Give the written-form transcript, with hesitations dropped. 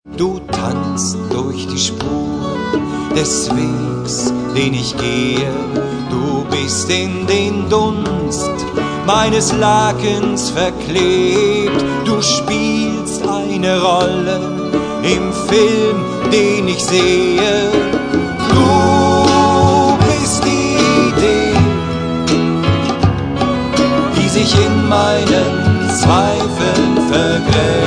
Du tanzt durch die Spuren des Wegs, den ich gehe. Du bist in den Dunst meines Lakens verklebt. Du spielst eine Rolle im Film, den ich sehe. Du bist die Idee, die sich in meinen Zweifeln vergräbt.